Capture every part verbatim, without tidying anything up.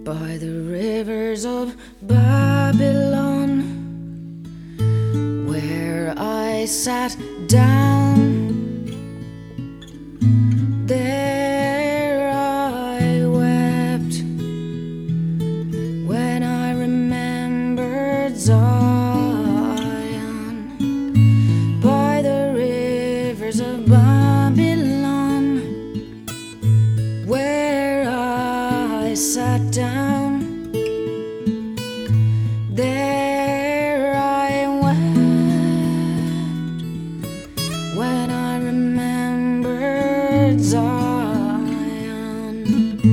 by the rivers of Babylon, where I sat down. There I wept when I remembered Zion, by the rivers of Babylon, where I sat down. There I wept when I remembered Zion.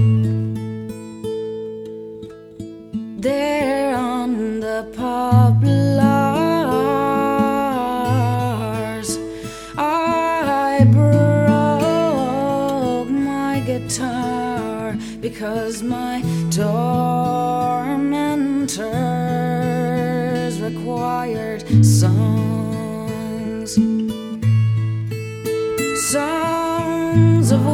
There on the poplars I broke my guitar, because my tormentors required songs, songs of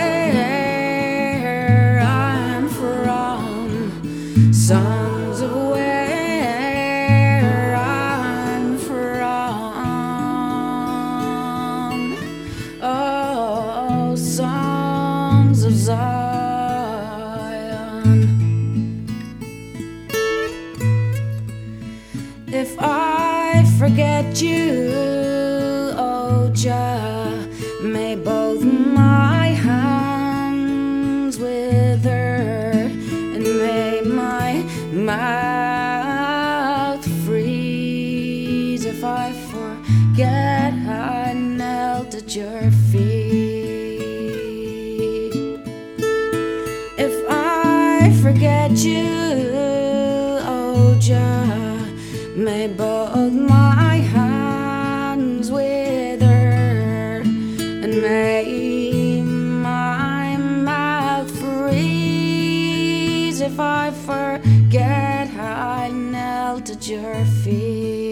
where I'm from, songs of where I'm from. Oh, songs of Zion. If I forget you, oh Jah, may both my hands wither, and may my mouth freeze. If I forget I knelt at your feet, if I forget you, oh Jah, may both my hands wither, and may my mouth freeze. If I forget how I knelt at your feet.